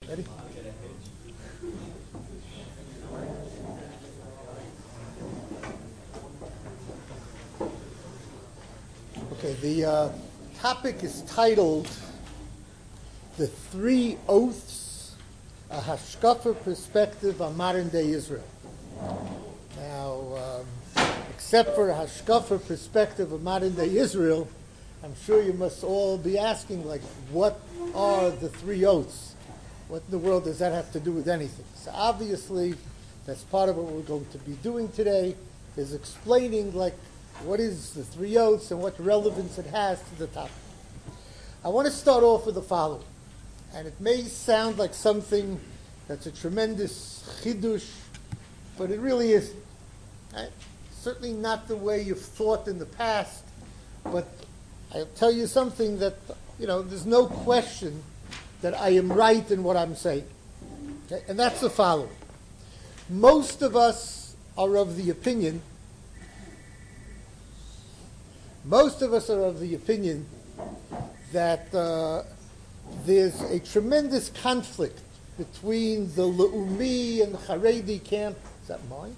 Ready? Okay, the topic is titled The Three Oaths, a Hashkafa Perspective on Modern Day Israel. Now, except for a Hashkafa perspective of modern day Israel, I'm sure you must all be asking, like, what are the three oaths? What in the world does that have to do with anything? So obviously, that's part of what we're going to be doing today, is explaining, like, what is the three oaths and what relevance it has to the topic. I want to start off with the following, and it may sound like something that's a tremendous chidush, but it really isn't. Right? Certainly not the way you've thought in the past, but I'll tell you something that, there's no question that I am right in what I'm saying. Okay? And that's the following. Most of us are of the opinion that there's a tremendous conflict between the Le'umi and the Haredi camp. Is that mine?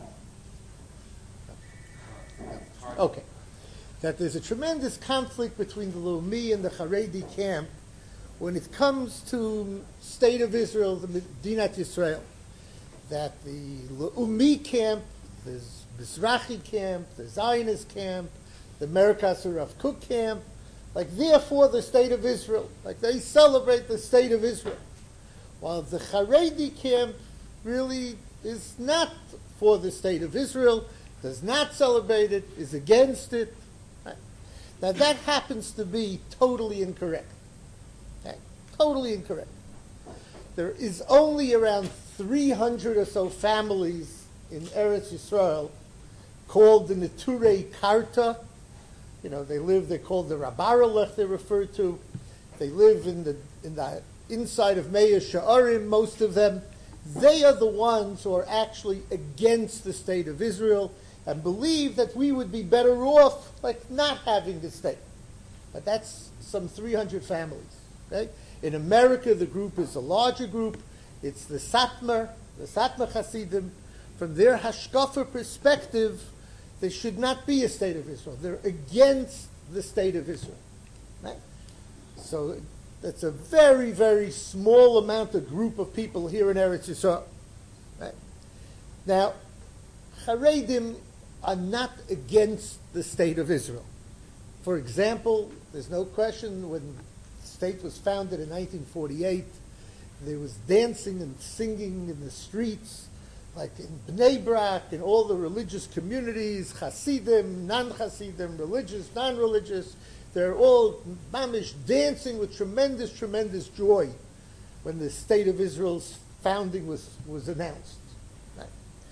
No. Okay. That there's a tremendous conflict between the Le'umi and the Haredi camp when it comes to state of Israel, the Medinat Yisrael. That the Le'umi camp, there's Mizrahi camp, the Zionist camp, the Merkaz Rav Kook camp, therefore the state of Israel, they celebrate the state of Israel. While the Haredi camp really is not for the state of Israel, does not celebrate it, is against it. Right? Now that happens to be totally incorrect. Okay? Totally incorrect. There is only around 300 or so families in Eretz Yisrael called the Neturei Karta. They're called the Rabaralech, they're referred to. They live in the inside of Meah Sha'arim, most of them. They are the ones who are actually against the state of Israel and believe that we would be better off, not having the state. But that's some 300 families. Okay? In America, the group is a larger group. It's the Satmar Hasidim. From their Hashkafa perspective, there should not be a state of Israel. They're against the state of Israel. Right? So that's a very, very small amount of group of people here in Eretz Yisrael. Right? Now, Haredim are not against the state of Israel. For example, there's no question when the state was founded in 1948, there was dancing and singing in the streets, like in Bnei Brak, in all the religious communities, Hasidim, non-Hasidim, religious, non-religious, they're all mamish dancing with tremendous, tremendous joy when the state of Israel's founding was announced. Right?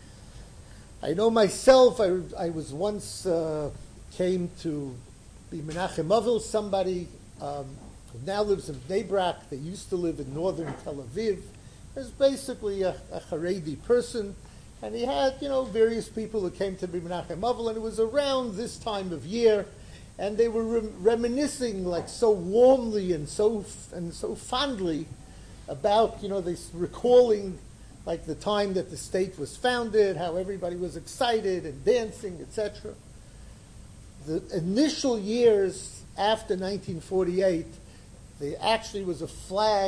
I know myself, I was once came to be Menachem Avil, somebody who now lives in Bnei Brak. They used to live in northern Tel Aviv. Is basically a Haredi person, and he had, various people who came to be Menachem Avil, and it was around this time of year, and they were reminiscing so warmly and so fondly about, they recalling the time that the state was founded, how everybody was excited and dancing, etc. The initial years after 1948, there actually was a flag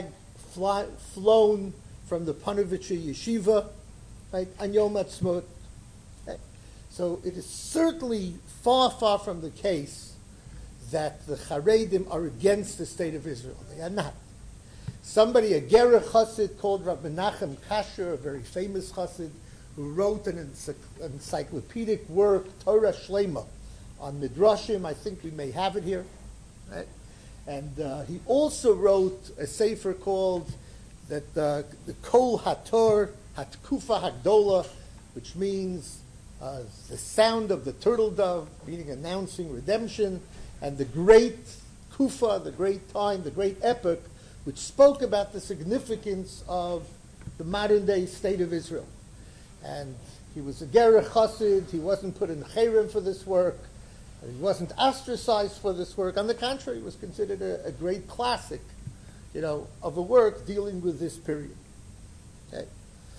flown from the Panovitcher Yeshiva, right, on Yom Ha'atzmaut. Okay? So it is certainly far, far from the case that the Haredim are against the state of Israel. They are not. Somebody, a Gerech Chassid called Rav Menachem Kasher, a very famous Chassid, who wrote an encyclopedic work, Torah Shlema, on Midrashim. I think we may have it here. Right? And he also wrote a sefer called the Kol Hator Hatkufa Hagdola, which means the sound of the turtle dove, meaning announcing redemption, and the great Kufa, the great time, the great epoch, which spoke about the significance of the modern day state of Israel. And he was a Gerech Chassid. He wasn't put in Cherem for this work. He wasn't ostracized for this work. On the contrary, it was considered a great classic, of a work dealing with this period. Okay?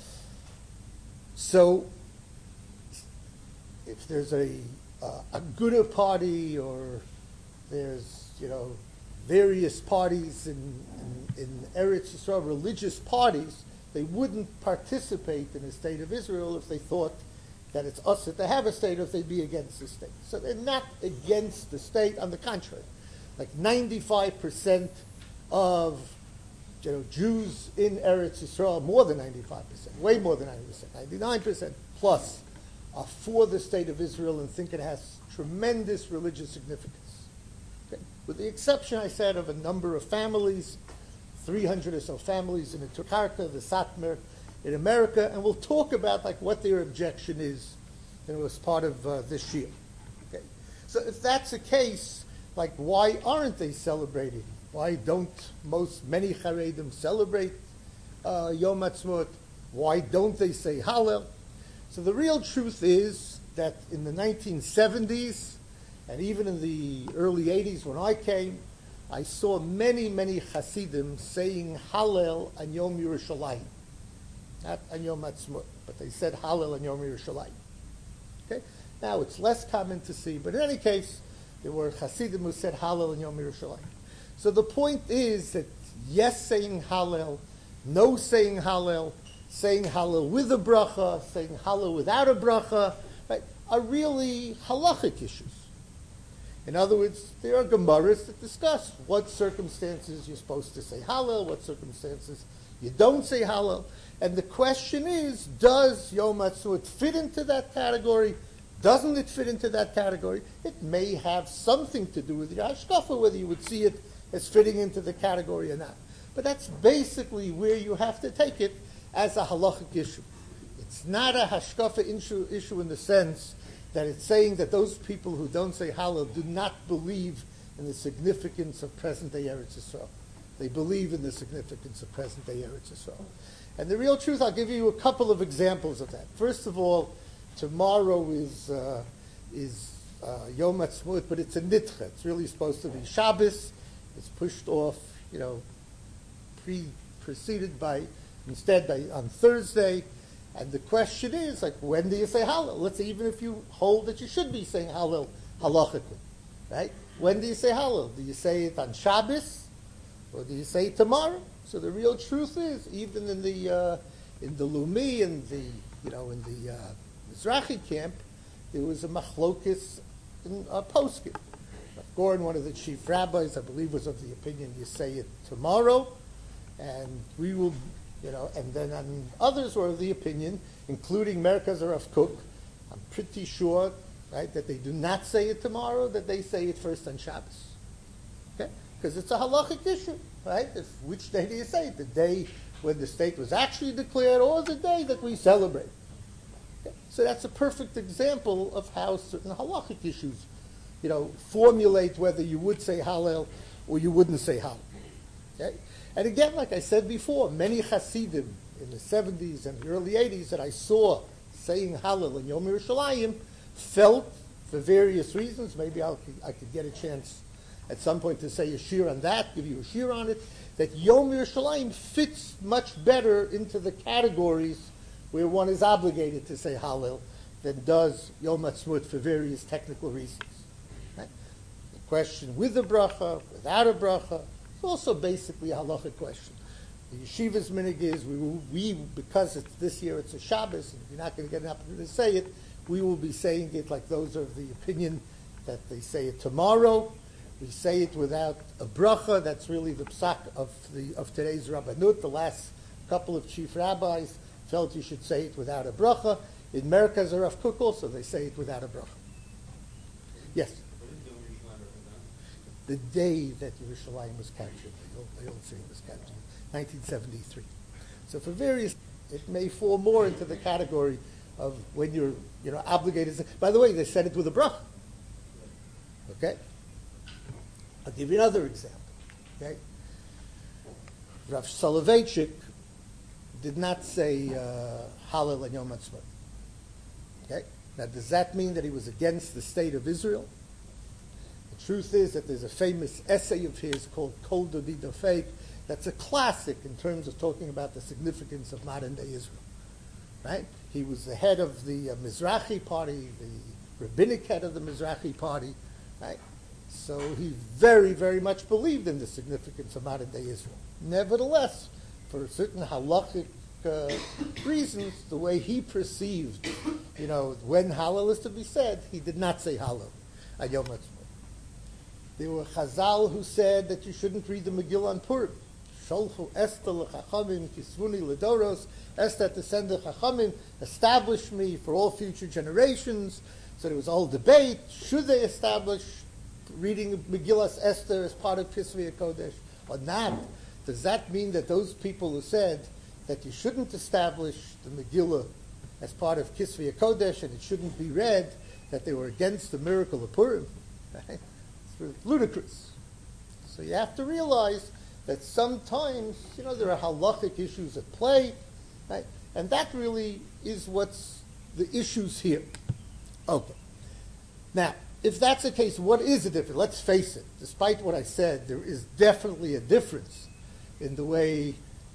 So, if there's a Aguda party, or there's various parties in Eretz Yisrael, religious parties, they wouldn't participate in the state of Israel if they thought that it's us to have a state, or if they'd be against the state. So they're not against the state. On the contrary, like 95% of Jews in Eretz Yisrael, more than 95%, way more than 90%, 99% plus, are for the state of Israel and think it has tremendous religious significance. Okay? With the exception, I said, of a number of families, 300 or so families in the Turkarka, the Satmar in America, and we'll talk about what their objection is as part of this year. Okay? So if that's the case, why aren't they celebrating? Why don't many Haredim celebrate Yom Ha'atzmaut? Why don't they say Hallel? So the real truth is that in the 1970s, and even in the early 80s when I came, I saw many, many Hasidim saying Hallel on Yom Yerushalayim. Not on Yom Ha'atzmaut, but they said Hallel on Yom Yerushalayim. Okay? Now, it's less common to see, but in any case, there were Hasidim who said Hallel on Yom Yerushalayim. So the point is that yes, saying Hallel, no saying Hallel with a bracha, saying Hallel without a bracha, right, are really halachic issues. In other words, there are Gemaras that discuss what circumstances you're supposed to say Hallel, what circumstances you don't say Hallel. And the question is, does Yom Ha'atzmaut fit into that category? Doesn't it fit into that category? It may have something to do with your hashkafa, whether you would see it as fitting into the category or not. But that's basically where you have to take it as a halachic issue. It's not a hashkafa issue in the sense that it's saying that those people who don't say Hallel do not believe in the significance of present-day Eretz Yisrael. They believe in the significance of present-day Eretz Yisrael. And the real truth, I'll give you a couple of examples of that. First of all, tomorrow is Yom Ha'atzmaut, but it's a nitcha. It's really supposed to be Shabbos. It's pushed off, preceded by on Thursday. And the question is, when do you say Hallel? Let's say even if you hold that you should be saying Hallel halachically, right? When do you say Hallel? Do you say it on Shabbos, or do you say it tomorrow? So the real truth is, even in the Lumi and in the Mizrahi camp, there was a machlokis in poskim. Goren, one of the chief rabbis, I believe, was of the opinion you say it tomorrow, and we will, and then others were of the opinion, including Merkaz Rav Kook, I'm pretty sure, right, that they do not say it tomorrow, that they say it first on Shabbos. Okay? Because it's a halachic issue, right? Which day do you say it? The day when the state was actually declared, or the day that we celebrate? Okay? So that's a perfect example of how certain halachic issues formulate whether you would say Hallel or you wouldn't say Hallel. Okay? And again, like I said before, many Hasidim in the 70s and the early 80s that I saw saying Hallel in Yom Yerushalayim felt, for various reasons, maybe I could get a chance at some point to say a shir on that, give you a shir on it, that Yom Yerushalayim fits much better into the categories where one is obligated to say Hallel than does Yom Ha'atzmaut for various technical reasons. Right? The question with a bracha, without a bracha, it's also basically a halachic question. The yeshiva's minhag is, we because this year it's a Shabbos, and you're not going to get an opportunity to say it, we will be saying it like those are of the opinion that they say it tomorrow. We say it without a bracha. That's really the psak of today's Rabbanut. The last couple of chief rabbis felt you should say it without a bracha. In Merkaz Rav Kook also, they say it without a bracha. Yes? The day that Yerushalayim was captured, the old city was captured, 1973. So for various, it may fall more into the category of when you're obligated. By the way, they said it with a bracha. Okay? I'll give you another example. Okay? Rav Soloveitchik did not say Hallel and Yom Ha'atzmaut. Okay? Now, does that mean that he was against the state of Israel? The truth is that there's a famous essay of his called Kol Dodi Dofek that's a classic in terms of talking about the significance of modern-day Israel, right? He was the head of the Mizrahi party, the rabbinic head of the Mizrahi party, right? So he very, very much believed in the significance of modern-day Israel. Nevertheless, for certain halachic reasons, the way he perceived, when Hallel is to be said, he did not say Hallel at Yom Ha'atzmaut. There were Chazal who said that you shouldn't read the Megillah on Purim. Sholchu Esther l'chachamim kisvuni l'doros. Esther, to send the Chachamim, establish me for all future generations. So there was a whole debate. Should they establish reading Megillas Esther as part of Kisvei HaKodesh or not? Does that mean that those people who said that you shouldn't establish the Megillah as part of Kisvei HaKodesh and it shouldn't be read, that they were against the miracle of Purim? Right? It's ludicrous. So you have to realize that sometimes, there are halachic issues at play, right? And that really is what's the issues here. Okay. Now, if that's the case, what is the difference? Let's face it. Despite what I said, there is definitely a difference in the way,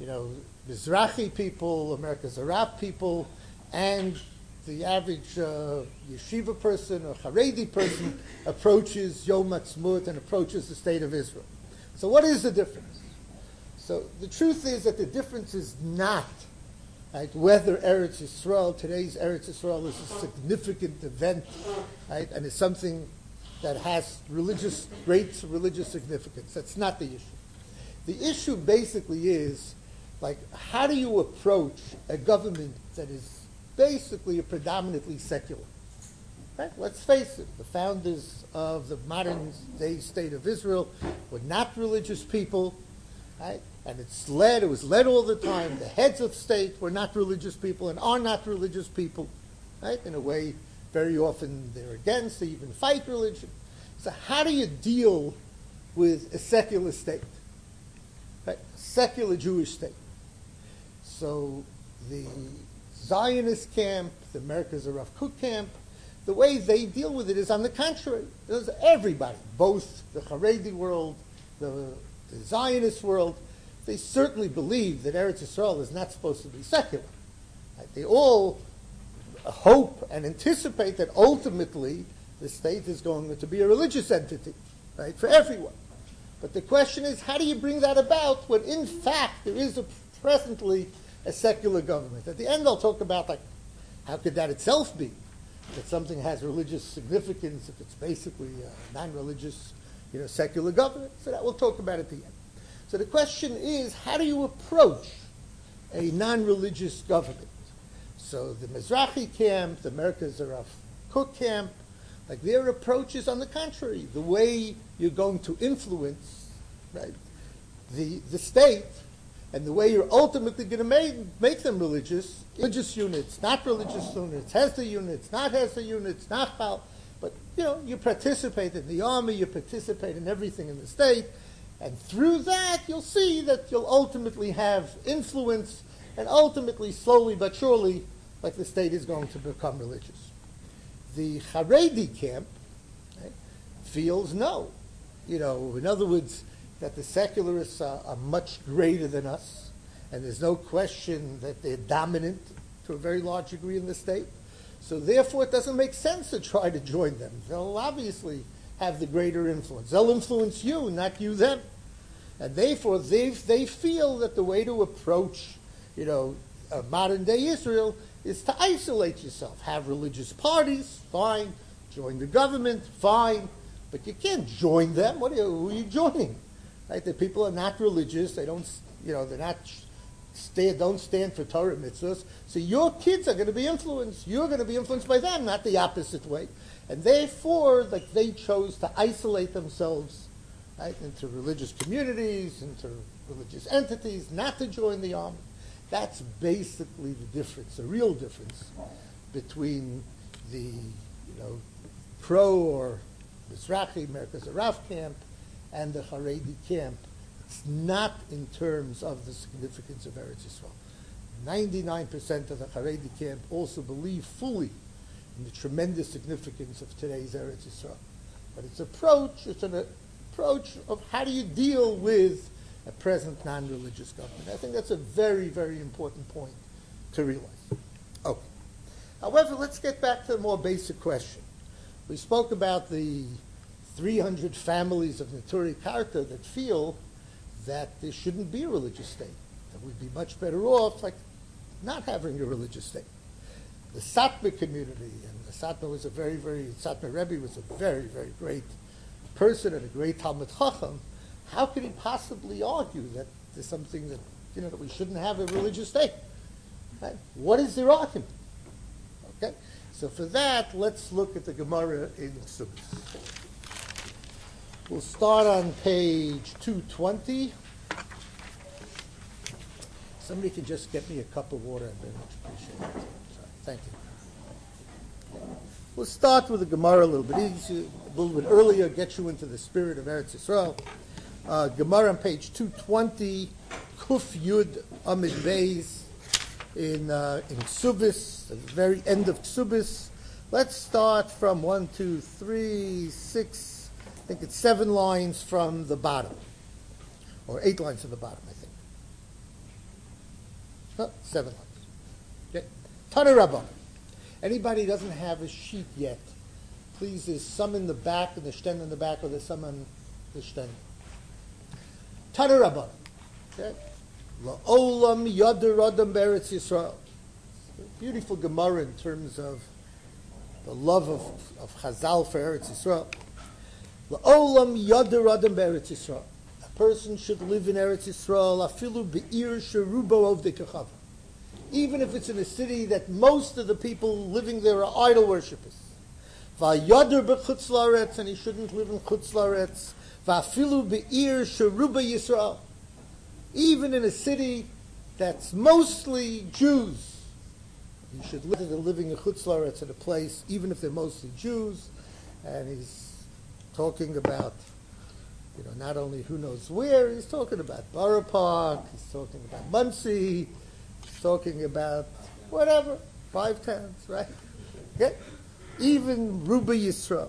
Mizrahi people, America's Arab people, and the average yeshiva person or Haredi person approaches Yom Ha'atzmaut and approaches the state of Israel. So what is the difference? So the truth is that the difference is not whether Eretz Yisrael, today's Eretz Yisrael, is a significant event, right, and is something that has great religious significance. That's not the issue. The issue basically is, how do you approach a government that is basically a predominantly secular? Right? Let's face it, the founders of the modern-day state of Israel were not religious people, right? And it was led all the time. The heads of state were not religious people and are not religious people, right? In a way, very often they're against, they even fight religion. So how do you deal with a secular state? Right? A secular Jewish state. So the Zionist camp, the America's Rav Kook camp, the way they deal with it is on the contrary. There's everybody, both the Haredi world, the Zionist world, they certainly believe that Eretz Yisrael is not supposed to be secular. Right? They all hope and anticipate that ultimately the state is going to be a religious entity, right, for everyone. But the question is, how do you bring that about when in fact there is presently a secular government? At the end I'll talk about how could that itself be, that something has religious significance if it's basically a non-religious, secular government. So that we'll talk about at the end. So the question is, how do you approach a non-religious government? So the Mizrahi camp, the America's Rav Kook camp, their approach is on the contrary. The way you're going to influence, right, the state, and the way you're ultimately going to make them religious units, not religious units, Hesder units, not Hesder units, not Chal, but you participate in the army, you participate in everything in the state, and through that you'll see that you'll ultimately have influence, and ultimately, slowly but surely, the state is going to become religious. The Haredi camp, right, feels no. In other words, that the secularists are much greater than us, and there's no question that they're dominant to a very large degree in the state. So therefore, it doesn't make sense to try to join them. They'll obviously have the greater influence. They'll influence you, not you them. And therefore, they feel that the way to approach, modern-day Israel is to isolate yourself. Have religious parties, fine. Join the government, fine. But you can't join them. Who are you joining? Right? The people are not religious. They don't, don't stand for Torah mitzvahs. So your kids are going to be influenced. You're going to be influenced by them, not the opposite way. And therefore, they chose to isolate themselves, right, into religious communities, into religious entities, not to join the army. That's basically the difference, the real difference between the, pro or Mizrahi, America's Rav camp, and the Haredi camp. It's not in terms of the significance of Eretz Yisrael. 99% of the Haredi camp also believe fully in the tremendous significance of today's Eretz Yisrael. But it's an approach of how do you deal with a present non-religious government. I think that's a very, very important point to realize. Okay. However, let's get back to the more basic question. We spoke about the 300 families of Neturei Karta that feel that there shouldn't be a religious state, that we'd be much better off like not having a religious state. The Satmar community, and the Satmar was Satmar Rebbe was a very, very great person and a great Talmud Chacham. How could he possibly argue that there's something that, that we shouldn't have a religious state? Right? What is their argument? Okay? So for that, let's look at the Gemara in Ksubis. We'll start on page 220. Somebody can just get me a cup of water. I very much appreciate it. Sorry. Thank you. We'll start with the Gemara a little bit easier, a little bit earlier, get you into the spirit of Eretz Yisrael. Gemara on page 220, Kuf Yud Amid Beis in Ksubis, at the very end of Ksubis. Let's start from 1, 2, 3, 6, I think it's 7 lines from the bottom, or 8 lines from the bottom, I think. Oh, 7 lines. Okay. Tana Rabbah. Anybody who doesn't have a sheet yet, please, there's some in the back, and the shtend in the back, or there's some on the shtend. Tana Rabbah. Okay. La'olam yader adam beretz Yisrael. Beautiful Gemara in terms of the love of Chazal for Eretz Yisrael. La'olam yader adam beretz Yisrael. A person should live in Eretz Yisrael afilu be'ir sherubo ovdei kachava. Even if it's in a city that most of the people living there are idol worshippers. Va'yader be'chutz la'aretz, and he shouldn't live in chutz la'aretz. Va'afilu be'ir sheruba Yisrael. Even in a city that's mostly Jews, you should live in living in chutz la'aretz, at a place, even if they're mostly Jews. And he's talking about, not only who knows where, he's talking about Borough Park, he's talking about Monsey, he's talking about whatever, 5 towns, right? Okay? Even Ruba Yisrael,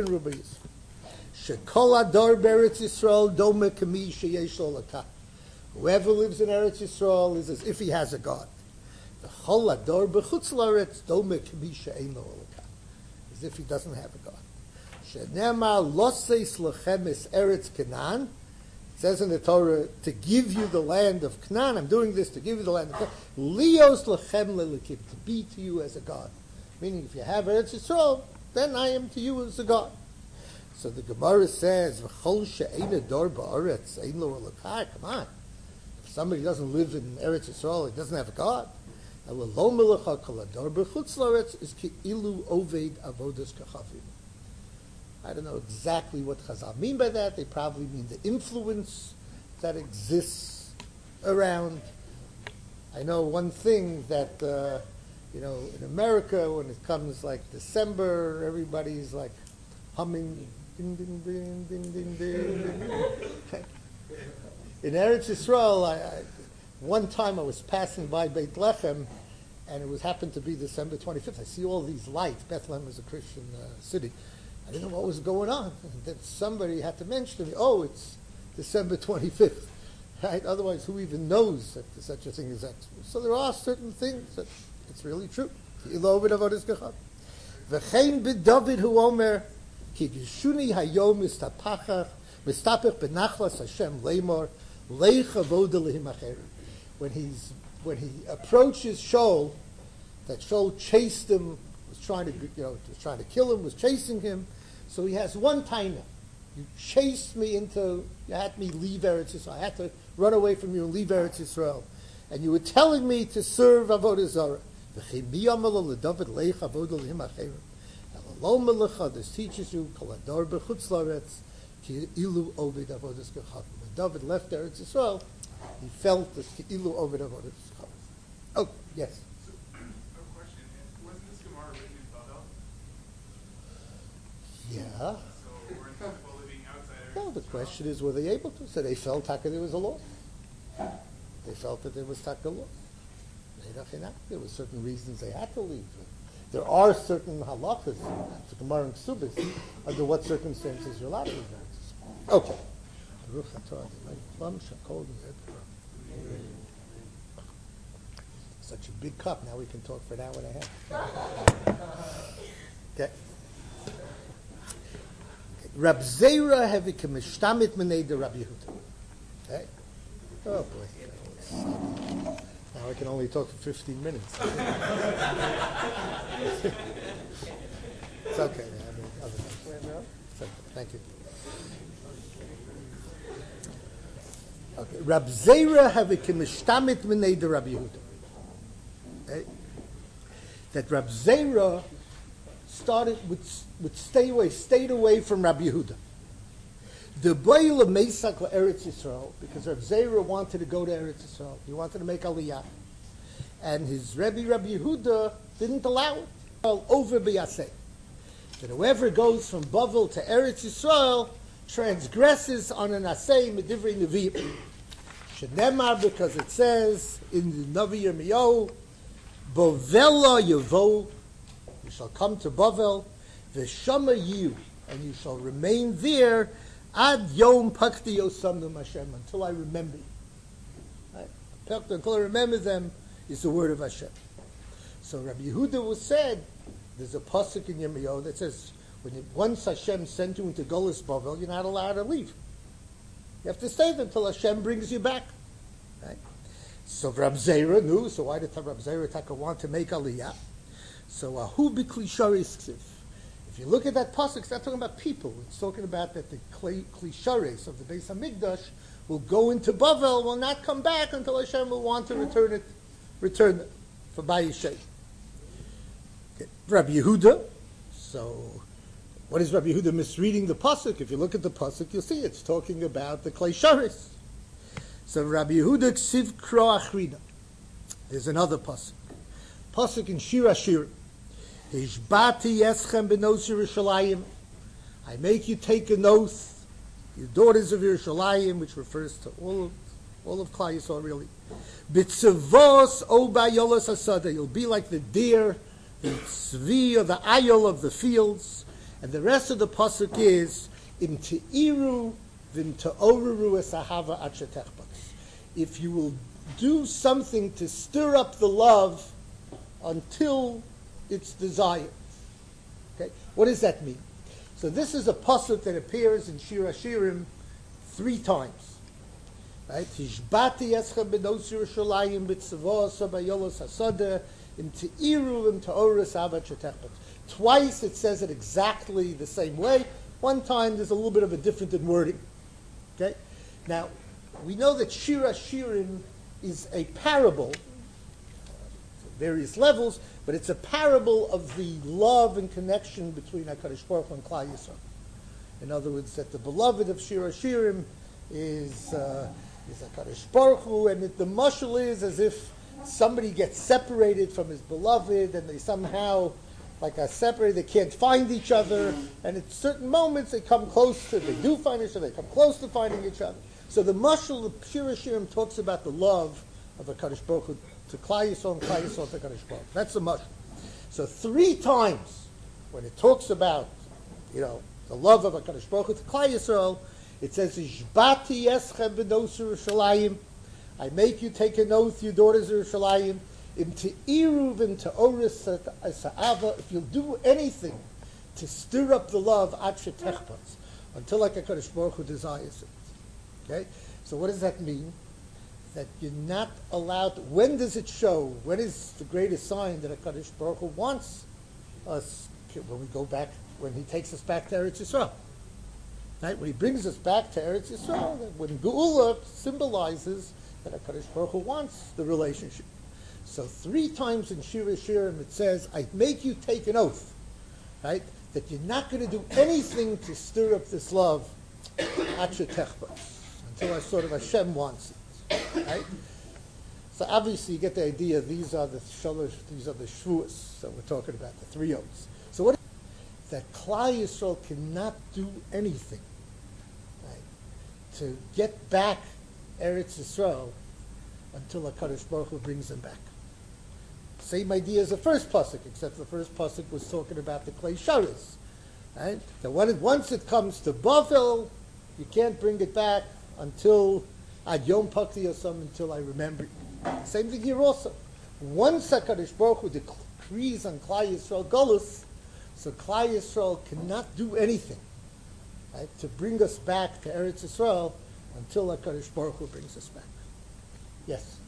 Shekol ador beretz Yisrael dome kami sheyesh lo lakah. Whoever lives in Eretz Yisrael is as if he has a God. V'chol ador b'chutz la'aretz dome kami she'ein lo lakah. As if he doesn't have a God. She'nema loseis lechem es Eretz Canaan. It says in the Torah, to give you the land of Canaan. I'm doing this to give you the land of Canaan. Lios lechem lelikim, to be to you as a God. Meaning, if you have Eretz Yisrael, then I am to you as a God. So the Gemara says, "V'chol she'ein ador ba'aretz ein lo lakah." Come on, if somebody doesn't live in Eretz Yisrael, he doesn't have a God. Lo melecha kol ador b'chutz la'aretz is ki'ilu oved avodas kachavim. I don't know exactly what Chazal mean by that. They probably mean the influence that exists around. I know one thing that, in America, when it comes like December, everybody's like humming, ding, ding, ding, ding, ding, ding, ding. In Eretz Yisrael, one time I was passing by Beit Lechem, and it happened to be December 25th. I see all these lights. Bethlehem is a Christian city. I didn't know what was going on. And then somebody had to mention to me, it's December 25th. Right? Otherwise, who even knows that there's such a thing as that? So there are certain things that it's really true. V'chein b'David hu omer, ki gishuni hayom mistapech benachlas Hashem leimor, leich avoda lehim acherim. When he approaches Shaul, that Shaul chased him, was trying to kill him, was chasing him. So he has one taina. You chased me you had me leave Eretz Yisrael. I had to run away from you and leave Eretz Yisrael. And you were telling me to serve Avodah Zarah. This teaches you, when David left Eretz Yisrael, he felt this Ki'ilu Ovid Avodah Zarah. Oh, yes. Yeah. So we're people living outside. No, the question is, were they able to? So they felt Taka there was a law. They felt that there was Taka law. There were certain reasons they had to leave. There are certain halachas, the Gemara and Ksubis, under what circumstances you're allowed to leave. Okay. Baruch atah Adonai Plum Shakol Yedra. Such a big cup. Now we can talk for an hour and a half. Okay. Rab Zera have kamishtamit minei de Rabbi Yehuda. Okay. Oh boy. Now I can only talk for 15 minutes. It's okay. I mean, other things. It's okay. Thank you. Okay. Rab Zera have kamishtamit minei de Rabbi Yehuda. Okay. That Rab Zera stayed away from Rabbi Yehuda. The Boil of Mesak Eretz Yisrael, because Rab Zera wanted to go to Eretz Yisrael. He wanted to make Aliyah. And his Rabbi Yehuda didn't allow it. Over B'yaseh. That whoever goes from Bavel to Eretz Yisrael transgresses on an Aseh Medivrei Nevi'im. Shenemar, because it says in the Navi Yirmiyahu, Bovela Yavo, you shall come to Bavel, V'shama you, and you shall remain there, Ad Yom Pakti Yosamnu Hashem, until I remember you. Right? Until I remember them is the word of Hashem. So Rabbi Yehuda was said, there's a pasuk in Yirmiyahu that says, once Hashem sent you into Golus Bavel, you're not allowed to leave. You have to stay there until Hashem brings you back. Right? So Rab Zera knew, so why did Rab Zera want to make Aliyah? So Ahu B'Kli Sharis. If you look at that pasuk, it's not talking about people. It's talking about that the Kli Sharis of the Beis Hamikdash will go into Bavel, will not come back until Hashem will want to return it for Bayishay. Okay. Rabbi Yehuda. So what is Rabbi Yehuda misreading the pasuk? If you look at the pasuk, you'll see it's talking about the Kli Sharis. So Rabbi Yehuda Ksiv Kro Achrina. There's another pasuk. Pasuk in Shir Hashirim. Hishbati Yeschem Benos Yerushalayim. I make you take an oath, you daughters of Yerushalayim, which refers to all of Klal Yisrael really. Bitzavos O Bayolos Asada. You'll be like the deer, the tzvi or the ayol of the fields. And the rest of the pasuk is Im Teiru Vim Ta'oreru Esahava Achetechbats. If you will do something to stir up the love until it's desired. Okay, what does that mean? So this is a pasuk that appears in Shir Hashirim 3 times. Right? Hishbati eschem benos Yerushalayim b'tzavos abayolos hasada im teiru im ta'oris avat shetechbat. Twice it says it exactly the same way. One time there's a little bit of a different in wording. Okay, now we know that Shir Hashirim is a parable, various levels, but it's a parable of the love and connection between HaKadosh Baruch Hu and Klal Yisrael. In other words, that the beloved of Shir Hashirim is HaKadosh Baruch Hu, and the mashal is as if somebody gets separated from his beloved, and they somehow, like are separated, they can't find each other, and at certain moments they come close to, they do find each other, they come close to finding each other. So the mashal of Shir Hashirim talks about the love of HaKadosh Baruch Hu to Klal Yisrael and Klal Yisrael to HaKadosh Baruch Hu. That's the mashal. So 3 times when it talks about, the love of HaKadosh Baruch Hu to Klal Yisrael, it says, Ishbati eschem benos Yerushalayim. I make you take an oath, you daughters of Yerushalayim. Im te'iru v'im ta'oris sa'ava. If you'll do anything to stir up the love, ad shetechbats, until like HaKadosh Baruch Hu desires it. Okay? So what does that mean? That you're not allowed to, when does it show? When is the greatest sign that HaKadosh Baruch Hu wants us? When we go back, when He takes us back to Eretz Yisrael. Right? When He brings us back to Eretz Yisrael, when Geula symbolizes that HaKadosh Baruch Hu wants the relationship. So 3 times in Shir Hashirim it says, I make you take an oath, right? That you're not going to do anything to stir up this love, until Hashem wants it. Right? So obviously you get the idea, these are the shalosh, these are the shvuos that we're talking about, the 3 oaths. So what is that Klal Yisrael cannot do anything, right, to get back Eretz Yisrael until HaKadosh Baruch Hu brings them back. Same idea as the first pasuk, except the first pasuk was talking about the Kli Sharis. Right? That once it comes to Bavel, you can't bring it back until Ad Yom Pakti Yosam, until I remember you. Same thing here also. Once HaKadosh Baruch Hu decrees on Klal Yisrael Golus, so Klal Yisrael cannot do anything, right, to bring us back to Eretz Yisrael until HaKadosh Baruch Hu brings us back. Yes?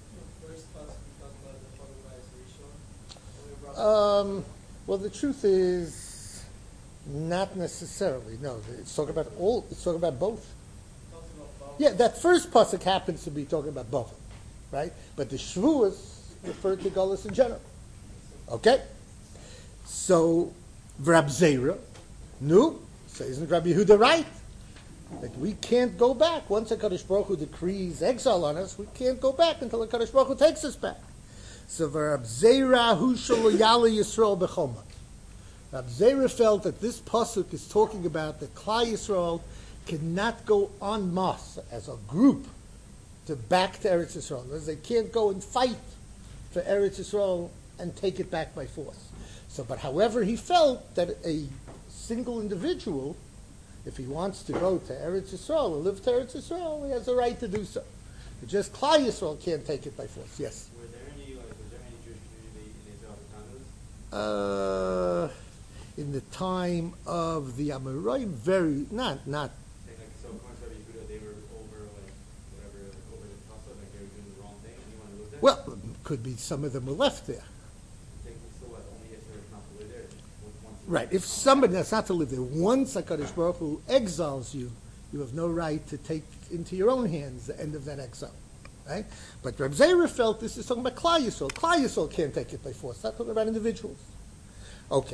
Well, the truth is, not necessarily. No, it's talking about all. It's talking about both. Yeah, that first pasuk happens to be talking about both, right? But the Shavuos refer to Golus in general. Okay, so Rab Zera, so isn't Rabbi Yehuda right? That we can't go back once HaKadosh Baruch Hu decrees exile on us. We can't go back until HaKadosh Baruch Hu takes us back. So Rab Zera hu shelo yala Yisrael bechoma. Rab Zera felt that this pasuk is talking about that Klal Yisrael cannot go en masse as a group to back to Eretz Yisrael. Because they can't go and fight for Eretz Yisrael and take it back by force. So, but however, he felt that a single individual, if he wants to go to Eretz Yisrael or live to Eretz Yisrael, he has a right to do so. But just Klal Yisrael can't take it by force. Yes. Was there any Jewish community in Israel at the time of this? In the time of the Amoraim, very not. So according to Rabbi Yehuda, they were over over the Pasuk, like they were doing the wrong thing, and you want to live there? Well, could be some of them were left there. So what? Only if they're not to live there. Right. If somebody that's not to live there, once HaKadosh Baruch Hu exiles you, you have no right to take into your own hands the end of that exile. Right? But Reb Zera felt this is talking about Klal Yisrael. Klal Yisrael can't take it by force. It's not talking about individuals. Okay.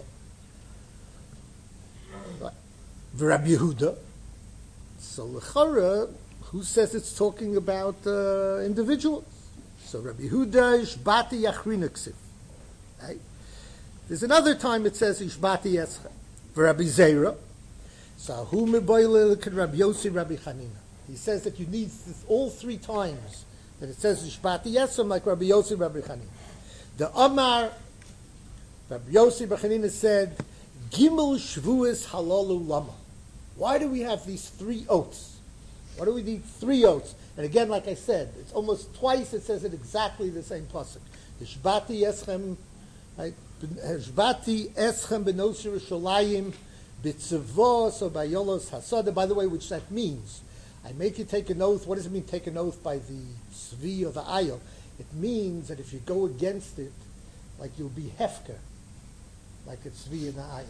Right. Rabbi Yehuda. So L'chara, who says it's talking about individuals? So Rabbi Yehuda, Ishbati Yachrina Ksiv. Right? There's another time it says Ishbati Eschem. Rabbi Zera. So who meboyle can Rabbi Yossi Rabbi Chanina. He says that you need this all three times that it says Ishbati Eschem like Rabbi Yossi Rabbi Chanina. The Amar Rabbi Yossi Rabbi Chanina said Gimel Shvuas Halalu Lama. Why do we have these three oaths? Why do we need three oaths? And again, like I said, it's almost twice it says it exactly the same pasuk. Ishbati Eschem, right? Ishbati Eschem benos Yerushalayim bitzavos or bayolos hasada. By the way, which that means, I make you take an oath. What does it mean? Take an oath by the tzvi or the ayil. It means that if you go against it, like you'll be hefker, like a tzvi and the ayil.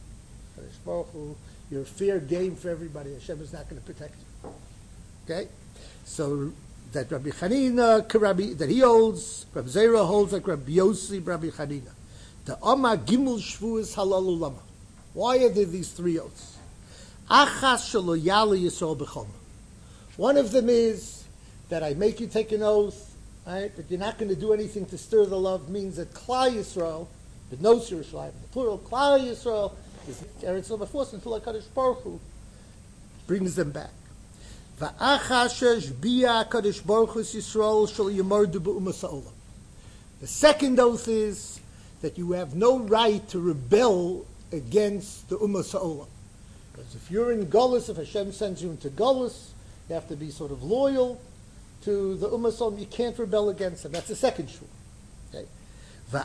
You're fair game for everybody. Hashem is not going to protect you. Okay? So that Rabbi Chanina, that he holds, Rabbi Zera holds like Rabbi Yossi, Rabbi Chanina. The Amma Gimel Shvuas Halalu Lama. Why are there these three oaths? Achas shelo yala Yisrael b'choma. One of them is that I make you take an oath, right? But you're not going to do anything to stir the love. Means that Klal Yisrael, but no Yerushalayim, the plural Klal Yisrael, is Eretz Yisrael by force until HaKadosh Baruch Hu brings them back. The second oath is that you have no right to rebel against the Ummah Sa'olam. Because if you're in Golus, if Hashem sends you into Golus, you have to be sort of loyal to the Ummah Sa'olam. You can't rebel against them. That's the second shul. Okay. The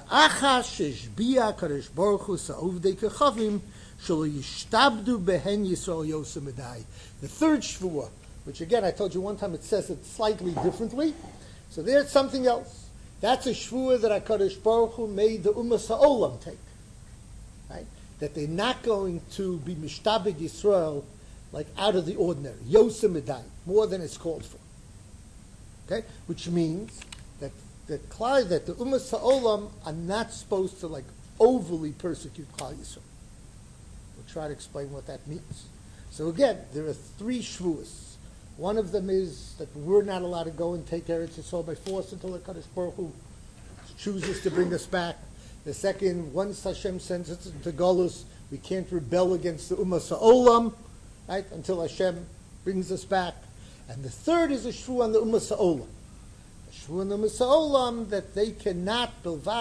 third shvuah, which again I told you one time it says it slightly differently. So there's something else. That's a shvuah that HaKadosh Baruch Hu made the Ummah Sa'olam take. Right? That they're not going to be mishtabed Yisrael like out of the ordinary. Yosem Edai, more than it's called for. Okay? Which means that the Ummah Sa'olam are not supposed to like overly persecute Klal Yisrael. We'll try to explain what that means. So again, there are three shvuas. One of them is that we're not allowed to go and take Eretz Yisrael by force until the HaKadosh Baruch Hu chooses to bring us back. The second, once Hashem sends us into Golus, we can't rebel against the Ummah Sa'olam, right, until Hashem brings us back. And the third is a shvu on the Ummah Sa'olam. A shvu on the Ummah Sa'olam that they cannot,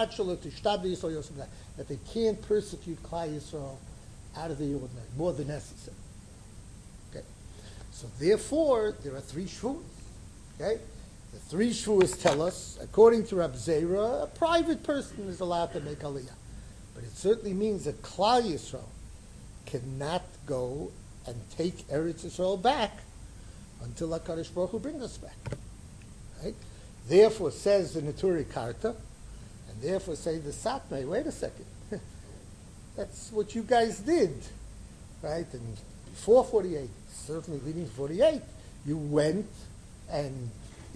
that they can't persecute Klal Yisrael out of the ordinary, more than necessary. Okay. So therefore, there are 3 shvuas. Okay? The 3 shvuas tell us, according to Rab Zera, a private person is allowed to make aliyah. But it certainly means that Klal Yisrael cannot go and take Eretz Yisrael back until HaKadosh Baruch Hu brings us back. Right? Therefore, says the Neturei Karta, and therefore say the Satmar, wait a second. That's what you guys did. Right? And before 48, certainly leading to 48, you went and,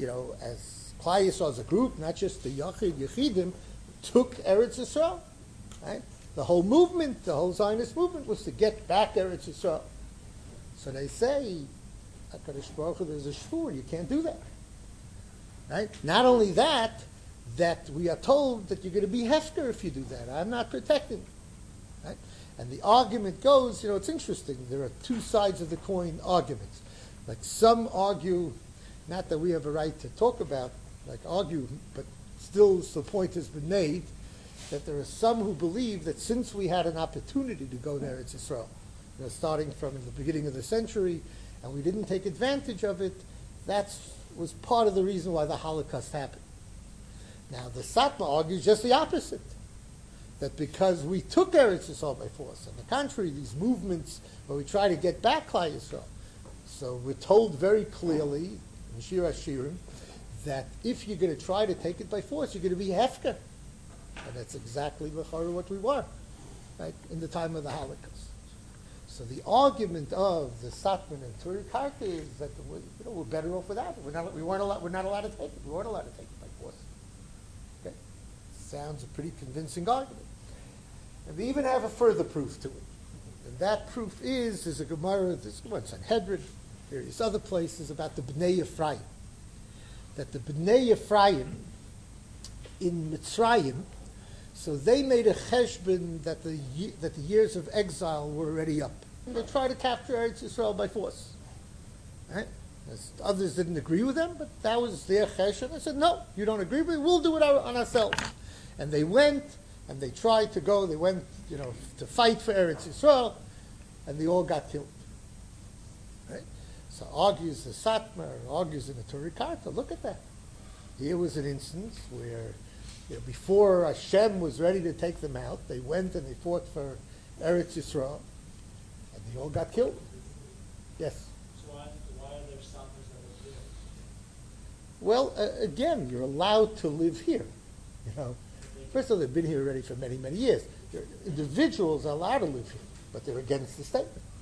as Klal Yisrael as a group, not just the Yechidim, took Eretz Yisrael. Right? The whole movement, the whole Zionist movement was to get back Eretz Yisrael. So they say, HaKadosh Baruch Hu, there's a shvur, you can't do that. Right? Not only that we are told that you're going to be hefker if you do that. I'm not protecting. Right? And the argument goes, it's interesting. There are 2 sides of the coin arguments. Like some argue, not that we have a right to talk about, argue, but still the point has been made, that there are some who believe that since we had an opportunity to go there, it's Israel, starting from the beginning of the century, and we didn't take advantage of it, that was part of the reason why the Holocaust happened. Now, the Satmar argues just the opposite, that because we took Eretz Yisrael by force, on the contrary, these movements where we try to get back Klal Yisrael. So we're told very clearly in Shir HaShirim that if you're going to try to take it by force, you're going to be hefker. And that's exactly what we were, right, in the time of the Holocaust. So the argument of the Satmar and Neturei Karta is that we're better off without it. We're not allowed to take it. We weren't allowed to take it by force. Okay, sounds a pretty convincing argument. And we even have a further proof to it. And that proof is there's a Gemara, there's one Sanhedrin, various other places about the Bnei Ephraim. That the Bnei Ephraim in Mitzrayim, so they made a cheshbon that the years of exile were already up. And they tried to capture Eretz Yisrael by force. Right? Others didn't agree with them, but that was their cheshbon. They said, no, you don't agree with it, we'll do it on ourselves. And they went, and they tried to go, they went, to fight for Eretz Yisrael, and they all got killed. Right? So argues the Satmar, argues in the Neturei Karta, look at that. Here was an instance where before Hashem was ready to take them out, they went and they fought for Eretz Yisrael, and they all got killed. Yes? So why are there Satmars that live here? Well, again, you're allowed to live here. First of all, they've been here already for many, many years. Individuals are allowed to live here, but they're against the state.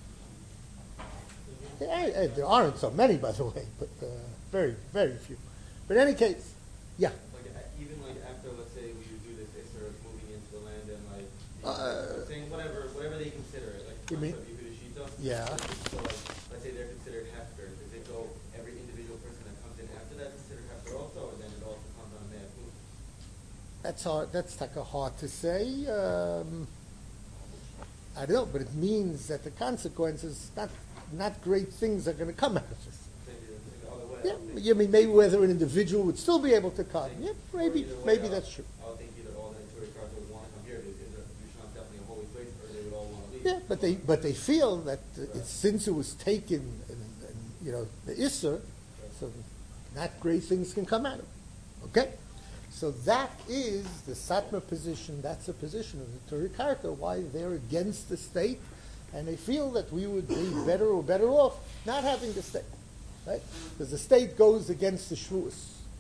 There aren't so many, by the way, but very, very few. But in any case, yeah. Even after, let's say, we would do this Isser of moving into the land and saying whatever they consider it, you mean? Yeah. So let's say they're considered hefker. Does it go every individual person that comes in after that considered hefker also, or then it also comes on a mad move? That's hard. That's hard to say. I don't know, but it means that the consequences, not great things, are going to come out of this. Yeah, maybe whether an individual would still be able to come. Yeah, maybe that's true. I would think either all the Neturei Karta would want to come here. Yerushalayim definitely a holy place, or they would all want to leave. Yeah, but they feel that since it was taken, the Isser, so not great things can come out of it. Okay, so that is the Satmar position. That's the position of the Neturei Karta. Why they're against the state, and they feel that we would be better off not having the state. Right? Because the state goes against the shvuas.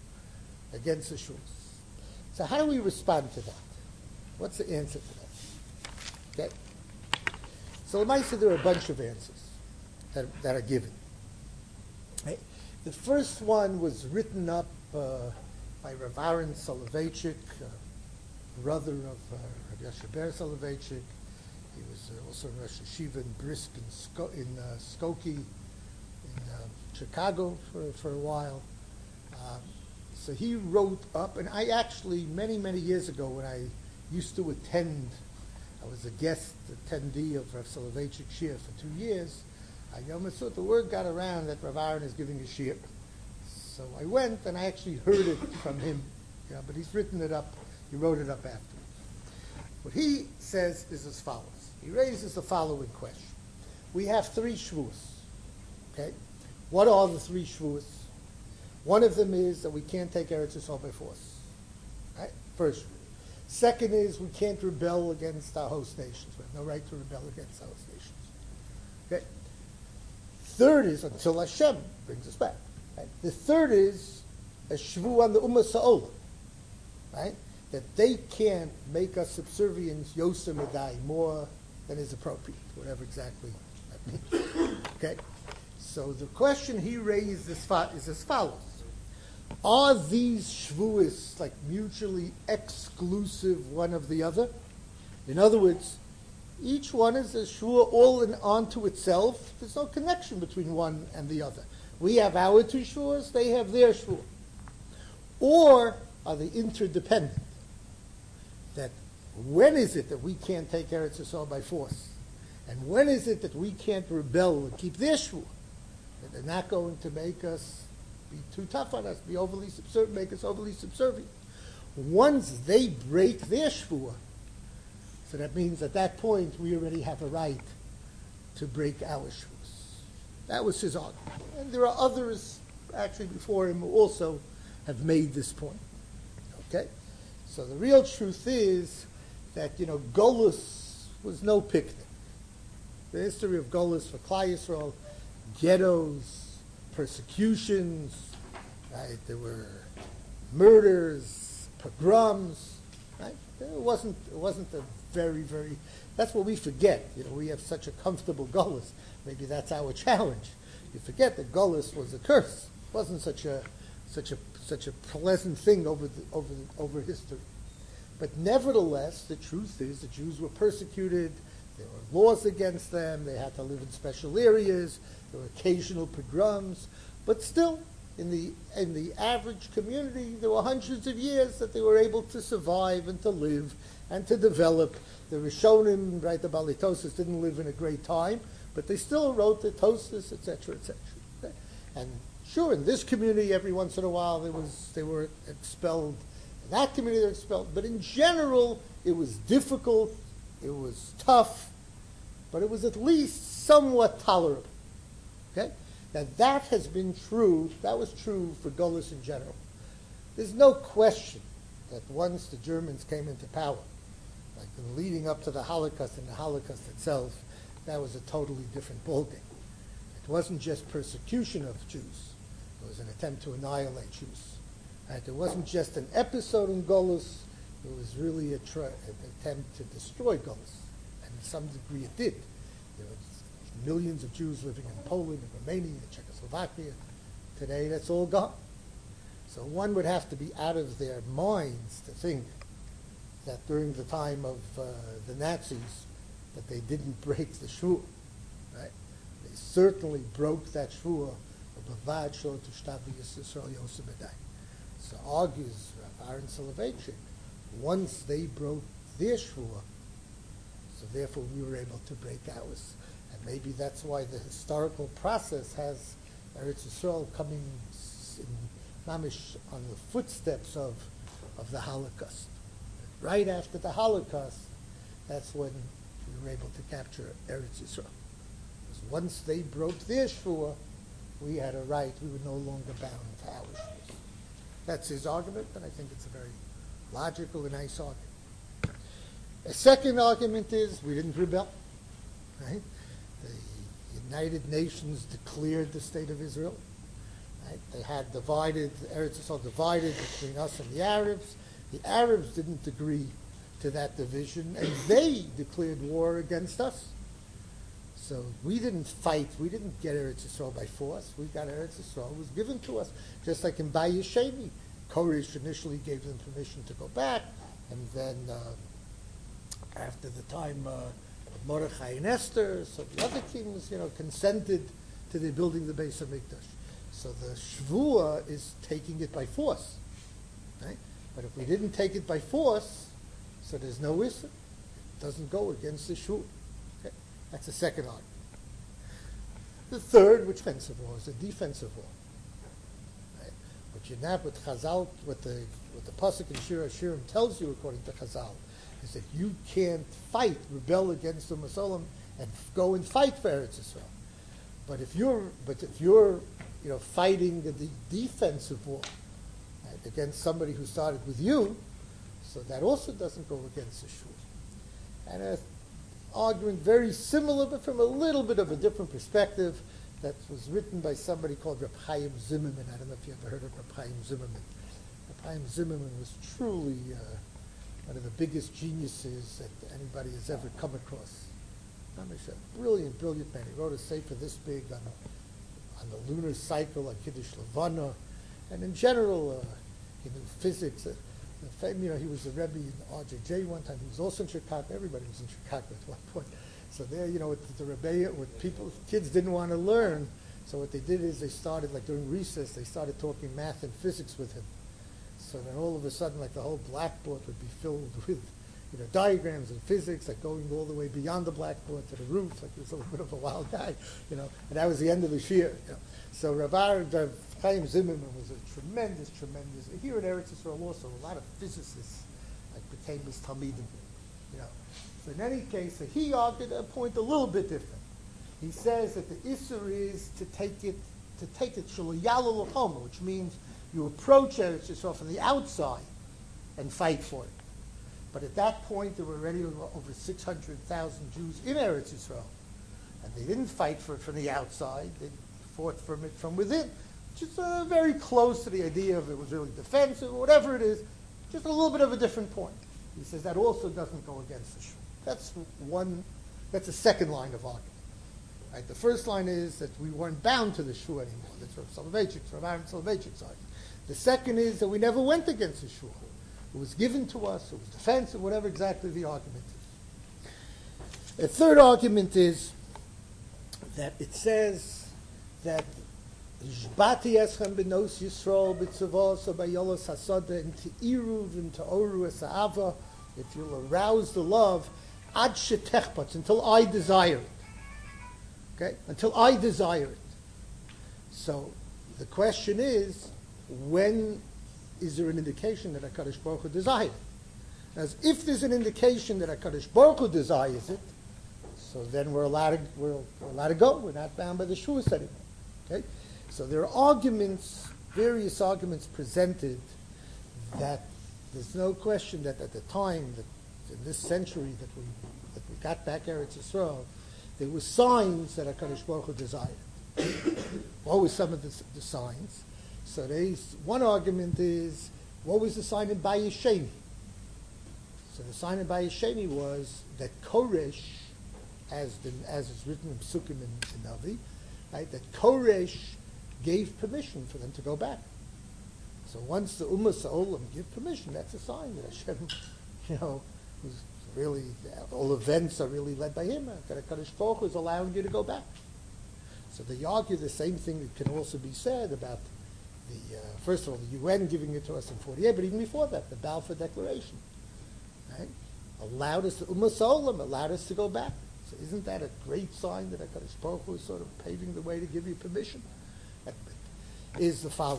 So how do we respond to that? What's the answer to that? Okay. So Lamaisa, there are a bunch of answers that are given. Right? The first one was written up by Rav Aaron Soloveitchik, brother of Rav Yasher Ber Soloveitchik. He was also in Rosh Yeshiva in Brisk in Skokie, in Chicago for a while. So he wrote up, and I actually, many, many years ago when I used to attend, I was a guest attendee of Rav Soloveitchik Shir for 2 years, I almost thought the word got around that Rav Aaron is giving a Shir. So I went and I actually heard it from him, but he's written it up, he wrote it up afterwards. What he says is as follows. He raises the following question. We have 3 shvuas. Okay? What are the three shvuas? One of them is that we can't take Eretz Yisrael by force. Right? First shvua. Second is we can't rebel against our host nations. We have no right to rebel against our host nations. Okay. Third is until Hashem brings us back. Right? The third is a shvu on the Ummah Sa'olah. Right? That they can't make us subservient Yosem Edai more than is appropriate, whatever exactly that means. Okay? So the question he raised is as follows. Are these shvuas like mutually exclusive one of the other? In other words, each one is a shvua all in onto itself. There's no connection between one and the other. We have our two shvuas, they have their shvua. Or are they interdependent? That when is it that we can't take Eretz Yisrael by force? And when is it that we can't rebel and keep their shvua? That they're not going to make us be too tough on us, be overly subservient, make us overly subservient. Once they break their shvua, so that means at that point we already have a right to break our shvuas. That was his argument. And there are others actually before him who also have made this point. Okay? So the real truth is that, Golus was no picnic. The history of Golus for Klal Yisrael, ghettos, persecutions, right? There were murders, pogroms, right? It wasn't a very, very, that's what we forget. We have such a comfortable Golus. Maybe that's our challenge. You forget that Golus was a curse. It wasn't such a pleasant thing over history. But nevertheless, the truth is the Jews were persecuted. There were laws against them. They had to live in special areas. There were occasional pogroms. But still, in the average community, there were hundreds of years that they were able to survive and to live and to develop. The Rishonim, right, the Balei Tosas didn't live in a great time, but they still wrote the Tosas, etc., etc. Okay? And sure, in this community, every once in a while, they were expelled. In that community, they were expelled. But in general, it was difficult, it was tough, but it was at least somewhat tolerable. Okay? Now that has been true, that was true for Golus in general. There's no question that once the Germans came into power, like leading up to the Holocaust and the Holocaust itself, that was a totally different ballgame. It wasn't just persecution of Jews. It was an attempt to annihilate Jews. Right? It wasn't just an episode in Golus. It was really an attempt to destroy Golus. And to some degree it did. There were millions of Jews living in Poland, in Romania, in Czechoslovakia. Today that's all gone. So one would have to be out of their minds to think that during the time of the Nazis that they didn't break the shvua. Right? They certainly broke that shvua of Bavad Shor Tushtavi Yisrael Yosem Edai. So argues Rav Aaron Soloveitchik, once they broke their shvua, so therefore we were able to break ours. And maybe that's why the historical process has Eretz Yisrael coming in mamish on the footsteps of the Holocaust. Right after the Holocaust, that's when we were able to capture Eretz Yisrael. Because once they broke their shvua, we had a right. We were no longer bound to our shvuas. That's his argument, and I think it's a very logical and nice argument. A second argument is we didn't rebel. Right? The United Nations declared the state of Israel. Right? They had divided, Eretz Yisrael divided between us and the Arabs. The Arabs didn't agree to that division, and they declared war against us. So we didn't fight. We didn't get Eretz Yisrael by force. We got Eretz Yisrael. It was given to us, just like in Bayis Sheni. Koresh initially gave them permission to go back, and then after the time of Mordechai and Esther, so the other kings, consented to their building the Beis Hamikdash. So the Shvua is taking it by force, right? But if we didn't take it by force, so there's no issue. It doesn't go against the Shvua. Okay? That's the second argument. The third, which offensive war, is a defensive war. Right? What Chazal, what the pasuk in Shir Hashirim tells you, according to Chazal, is that you can't rebel against the Masolim, and go and fight for Eretz Yisrael. But if your fighting the defensive war, right, against somebody who started with you, so that also doesn't go against the shul. And an argument very similar, but from a little bit of a different perspective, that was written by somebody called Reb Chaim Zimmerman. I don't know if you ever heard of Reb Chaim Zimmerman. Reb Chaim Zimmerman was truly one of the biggest geniuses that anybody has ever come across. A brilliant, brilliant man. He wrote a sefer this big on the lunar cycle, on Kiddush Levana, and in general, he knew physics. He was a Rebbe in RJJ one time. He was also in Chicago. Everybody was in Chicago at one point. So there, with the Rebbe, kids didn't want to learn. So what they did is they started, like during recess, they started talking math and physics with him. So then all of a sudden, like the whole blackboard would be filled with, diagrams and physics, like going all the way beyond the blackboard to the roof. Like he was a little bit of a wild guy, and that was the end of the shiur. So Rav Chaim Zimmerman was a tremendous. Here in Eretz Yisrael also, a lot of physicists became his talmidim. So in any case, he argued a point a little bit different. He says that the issur is to take it shalayalu l'choma, which means you approach Eretz Yisrael from the outside and fight for it. But at that point, there were already over 600,000 Jews in Eretz Yisrael, and they didn't fight for it from the outside; they fought from it from within, which is very close to the idea of it was really defensive or whatever it is. Just a little bit of a different point. He says that also doesn't go against the shul. That's a second line of argument. Right? The first line is that we weren't bound to the shul anymore. That's Rav Aaron Soloveitchik's argument. The second is that we never went against the shul. It was given to us, it was defensive, whatever exactly the argument is. The third argument is that it says that Jbati eschem benos Yisrael b'tzavos abayolos hasoda into iruv into oru esa'ava, if you'll arouse the love, ad shetechpatz, until I desire it. Okay? Until I desire it. So the question is, when is there an indication that HaKadosh Baruch Hu desires it? As if there's an indication that HaKadosh Baruch Hu desires it, so then we're allowed to go. We're not bound by the shuas anymore. Okay? So there are various arguments presented that there's no question that at the time, that in this century that we got back Eretz Yisrael, there were signs that HaKadosh Baruch Hu desired. What were some of the signs? So one argument is, what was the sign in Bayis Sheni? So the sign in Bayis Sheni was that Koresh, as is written in Psukim in Navi, right, that Koresh gave permission for them to go back. So once the Ummah Sa'olam give permission, that's a sign that Hashem, who's really, all events are really led by him. That HaKadosh Baruch Hu is allowing you to go back. So they argue the same thing that can also be said about first of all, the UN giving it to us in 48, but even before that, the Balfour Declaration, right, allowed us, the Ummah Sa'olam allowed us to go back. So isn't that a great sign that HaKadosh Baruch Hu is sort of paving the way to give you permission? That is the following.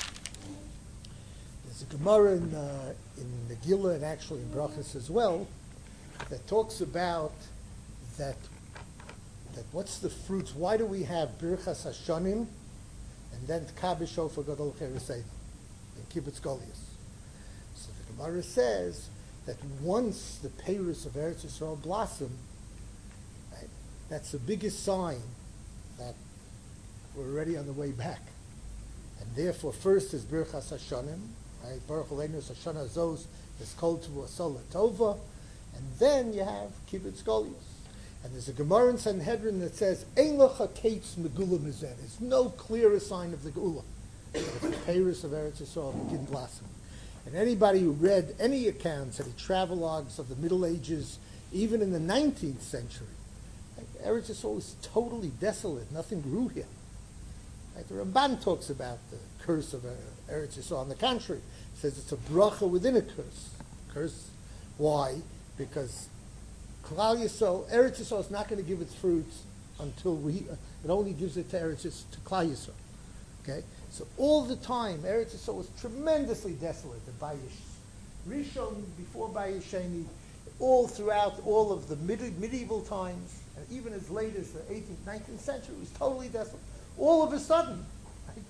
There's a Gemara in Megillah and actually in Brachos as well that talks about that what's the fruits? Why do we have Birchas Hashanim and then Tkabe Shofar Gadol Chereseinu in Kibbutz Goliath? So the Gemara says that once the Peiros of Eretz Yisrael blossom, right, that's the biggest sign that we're already on the way back. And therefore, first is Birchas Hashanim, right? Baruch Aleinu Hashanah Zos is called to Asola Tova, and then you have Kibbutz Goliath. And there's a Gemara in Sanhedrin that says, Ein lecha kates megula mizeh. There's no clearer sign of the Geula. The Peiros of Eretz Yisrael begin blossoming. And anybody who read any accounts, any travelogues of the Middle Ages, even in the 19th century, Eretz Yisrael was totally desolate. Nothing grew here. Right? The Ramban talks about the curse of Eretz Yisrael. On the contrary, he says it's a bracha within a curse. Curse, why? Because Klal Yisrael, Eretz Yisrael is not going to give its fruits until it only gives it to Klal Yisrael. Okay? So all the time, Eretz Yisrael was tremendously desolate. The Bayis Rishon, before Bayis Sheni, all throughout all of the medieval times, and even as late as the 18th, 19th century, it was totally desolate. All of a sudden, right,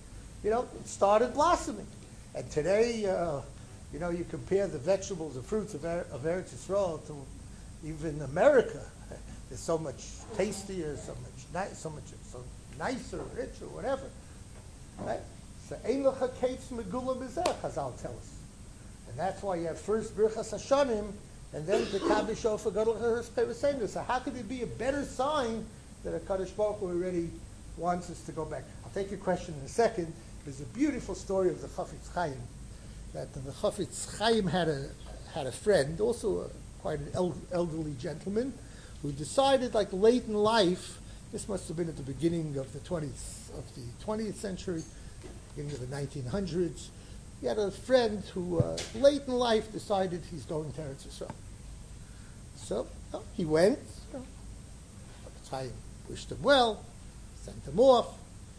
it started blossoming. And today, you compare the vegetables and fruits of Eretz Yisrael to even America. They're so much tastier, so nicer, richer, whatever. Right? So, Ein Lecha Kates Megula B'zeh, Chazal tell us. And that's why you have first Birchas Hashanim, and then the Kabish Shofar Gadol Chesed. So how could it be a better sign that a Kadosh Baruch Hu already wants us to go back? I'll take your question in a second. There's a beautiful story of the Chafetz Chaim, that the Chafetz Chaim had a friend, also quite an elderly gentleman, who decided, like late in life, this must have been at the beginning of the 20th century, beginning of the 1900s. He had a friend who, late in life, decided he's going to Eretz Yisrael. So he went. Chafetz Chaim wished him well, sent him off.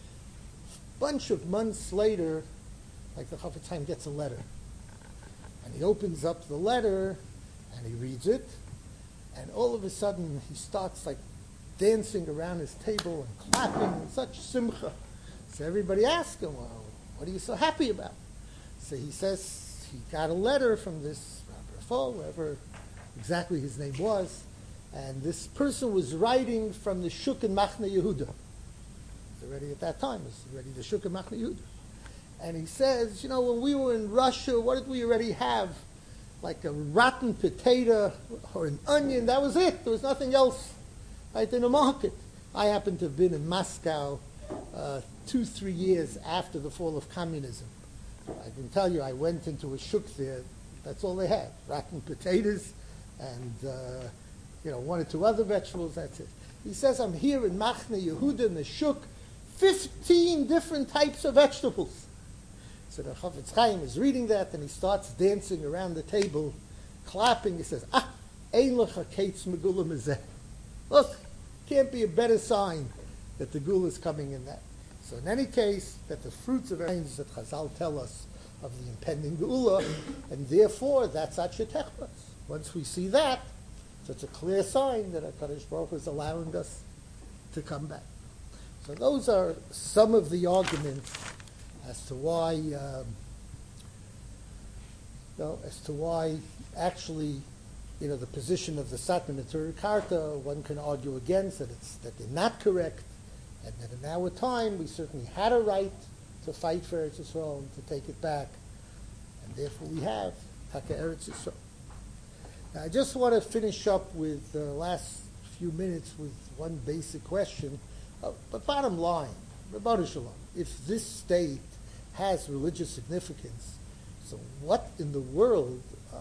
A bunch of months later, like the Chafetz Chaim gets a letter, and he opens up the letter, and he reads it, and all of a sudden he starts like dancing around his table and clapping and such simcha. So everybody asks him, well, what are you so happy about? So he says he got a letter from this Rabbi, whoever exactly his name was, and this person was writing from the Shuk in Machne Yehuda. Already at that time, it was already the Shuk in Machne Yehuda. And he says, when we were in Russia, what did we already have? Like a rotten potato or an onion, that was it. There was nothing else right in the market. I happened to have been in Moscow 2-3 years after the fall of communism. I can tell you, I went into a shuk there. That's all they had: rotten potatoes and 1 or 2 other vegetables. That's it. He says, I'm here in Machne Yehuda in the shuk, 15 different types of vegetables. So the Chafetz Chaim is reading that, and he starts dancing around the table, clapping. He says, Ein Lecha Kates Megula Mizeh. Look, can't be a better sign that the Gula is coming in that. So in any case, that the fruits of things that Chazal tell us of the impending Geula, and therefore that's Atchetechbas. Once we see that, so it's a clear sign that HaKadosh Baruch Hu is allowing us to come back. So those are some of the arguments as to why actually, the position of the Satmar Neturei Karta, one can argue against that that they're not correct. And that in our time, we certainly had a right to fight for Eretz Yisrael and to take it back. And therefore we have Taka Eretz Yisrael. Now, I just want to finish up with the last few minutes with one basic question. But bottom line, Rebbeinu Shalom, if this state has religious significance, so what in the world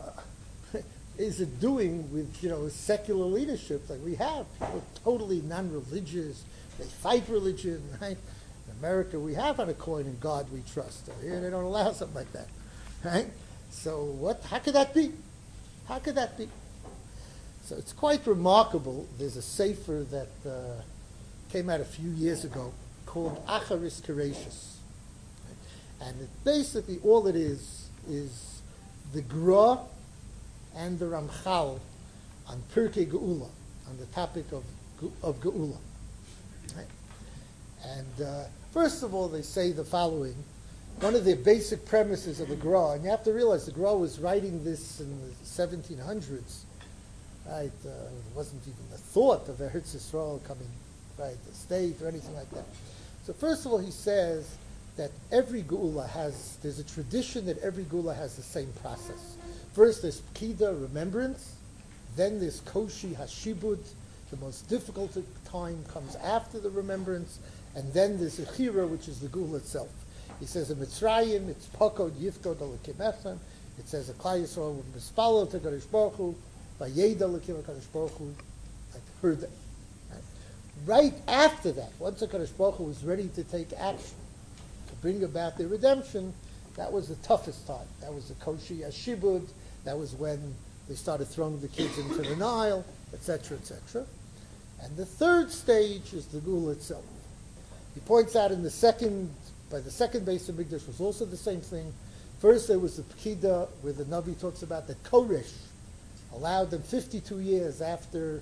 is it doing with, secular leadership that we have? People totally non-religious. They fight religion, right? In America, we have on a coin, "In God we trust." Here, they don't allow something like that, right? So how could that be? How could that be? So it's quite remarkable. There's a sefer that came out a few years ago called Acharis Kereishis. And basically all it is the Gra and the Ramchal on Pirkei Geula, on the topic of Geula. Right? And first of all, they say the following. One of the basic premises of the Gra, and you have to realize the Gra was writing this in the 1700s, right? It wasn't even the thought of Eretz Yisrael coming, right, the state or anything like that. So first of all, he says that every Geula there's a tradition that every Geula has the same process. First, there's Pkida, remembrance. Then there's Koshi, Hashibud. The most difficult time comes after the remembrance. And then there's Echira, which is the Geula itself. He says in Mitzrayim, it's Pakod Yifkod Alekimechem. It says, Klal Yisrael would mispalel to Kadosh Baruch Hu, Vayeda Lekim Kadosh Baruch Hu, like heard that. Right after that, once the Kadosh Baruch Hu was ready to take action, to bring about their redemption, that was the toughest time. That was the Koshi Ashibud. That was when they started throwing the kids into the Nile, etc., etc. And the third stage is the Geula itself. He points out by the second base of Mikdash was also the same thing. First there was the Pekida, where the Navi talks about the Koresh allowed them 52 years after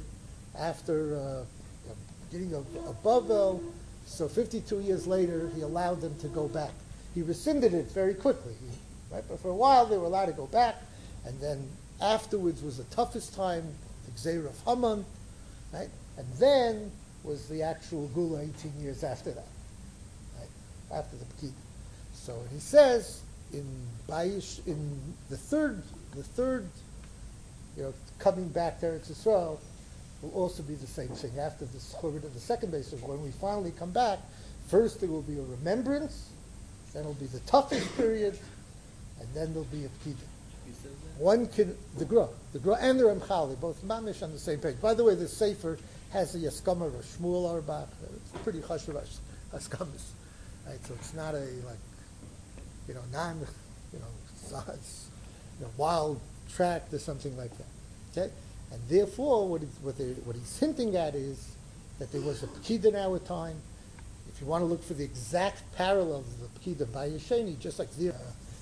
beginning of Bavel. So 52 years later, he allowed them to go back. he rescinded it very quickly. Right? But for a while they were allowed to go back, and then afterwards was the toughest time, the Gzeir of Haman, right? And then was the actual Gula 18 years after that, right? After the Pekida. So he says in Bayish, in the third, coming back to Eretz Yisrael will also be the same thing. After the Churban of the second base, when we finally come back, first there will be a remembrance, then it'll be the toughest period, and then there'll be a Pekida. One can, the Gra and the Ramchal, they're both mamish on the same page. By the way, the Sefer has a Yaskama of Shmuel Auerbach. It's pretty chashuv Haskamas, right? So it's not a wild tract or something like that. Okay, and therefore, what he's hinting at is that there was a Pekida in our time. If you want to look for the exact parallel of the Pekida by Yesheni, just like the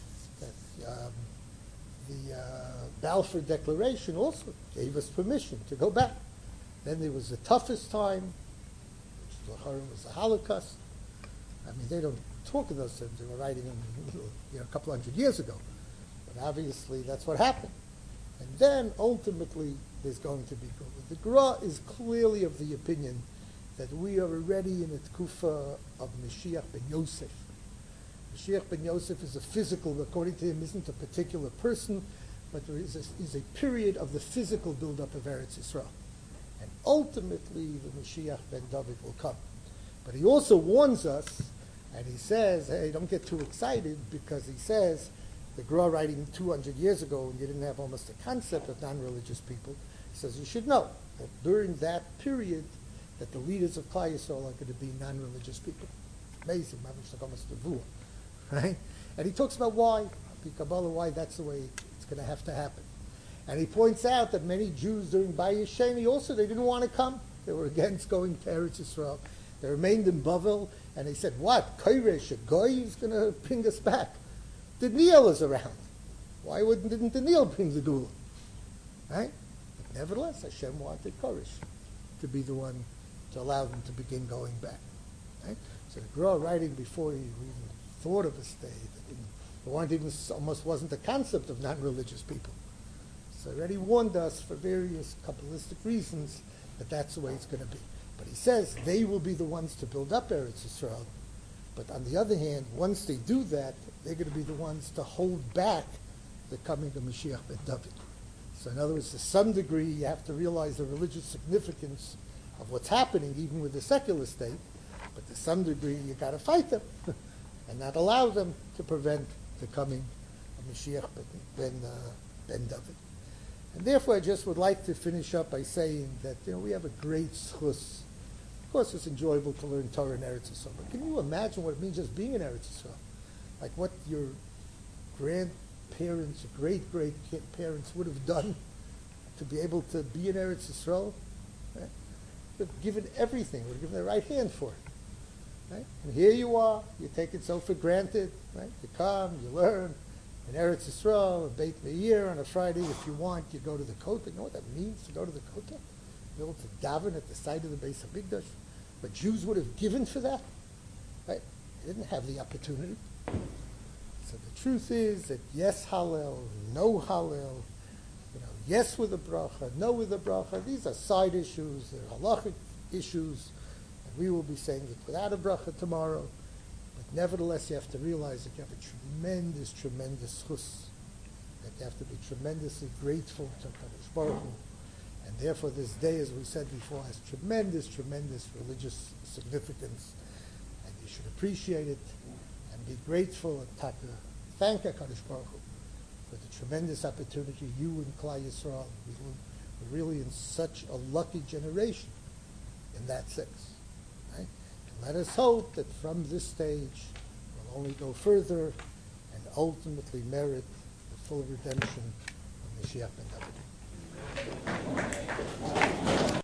Balfour Declaration also gave us permission to go back. Then there was the toughest time, which was the Holocaust. I mean, they don't talk of those terms. They were writing them a couple hundred years ago. But obviously, that's what happened. And then, ultimately, there's going to be Gula. The Gra is clearly of the opinion that we are already in a tkufa of Mashiach ben Yosef. Mashiach ben Yosef is a physical, according to him, isn't a particular person, but there is a period of the physical build-up of Eretz Yisrael. And ultimately, the Mashiach ben David will come. But he also warns us, and he says, hey, don't get too excited, because he says, the Gra writing 200 years ago, when you didn't have almost a concept of non-religious people, he says you should know that during that period, that the leaders of Klal Yisrael are going to be non-religious people. Amazing, right? And he talks about why, Kabbalah, why that's the way it's going to have to happen. And he points out that many Jews during Bayis Sheni also, they didn't want to come. They were against going to Eretz Yisrael. They remained in Bavel, and they said, what? Koresh, a goy is going to bring us back. Daniel is around. Why didn't Daniel bring the Gula? Right? But nevertheless, Hashem wanted Koresh to be the one to allow them to begin going back. Right? So the Gra writing before he even thought of a stay, almost wasn't a concept of non-religious people. So he already warned us for various Kabbalistic reasons that that's the way it's going to be. But he says they will be the ones to build up Eretz Yisrael. But on the other hand, once they do that, they're going to be the ones to hold back the coming of Mashiach ben David. So in other words, to some degree, you have to realize the religious significance of what's happening, even with the secular state. But to some degree, you got to fight them and not allow them to prevent the coming of Mashiach ben David. And therefore, I just would like to finish up by saying that we have a great schus. Of course, it's enjoyable to learn Torah in Eretz Yisrael, but can you imagine what it means just being in Eretz Yisrael? Like what your grandparents, great-great-parents would have done to be able to be in Eretz Yisrael? Right? They've given everything. Would have given their right hand for it. Right? And here you are. You take it so for granted. Right? You come, you learn. In Eretz Yisrael, a Beit Meir on a Friday, if you want, you go to the Kotel. You know what that means to go to the Kotel? Be able to daven at the side of the Beis HaMikdash. But Jews would have given for that. Right? They didn't have the opportunity. So the truth is that yes Hallel, no Hallel, yes with a bracha, no with a bracha. These are side issues. They're halachic issues. And we will be saying it without a bracha tomorrow. But nevertheless, you have to realize that you have a tremendous, tremendous chus. That you have to be tremendously grateful to Kadosh Baruch Hu. And therefore, this day, as we said before, has tremendous, tremendous religious significance. And you should appreciate it and be grateful and thank HaKadosh Baruch Hu for the tremendous opportunity you and Klal Yisrael. We're really in such a lucky generation in that sense. Right? And let us hope that from this stage we'll only go further and ultimately merit the full redemption of Mashiach ben David.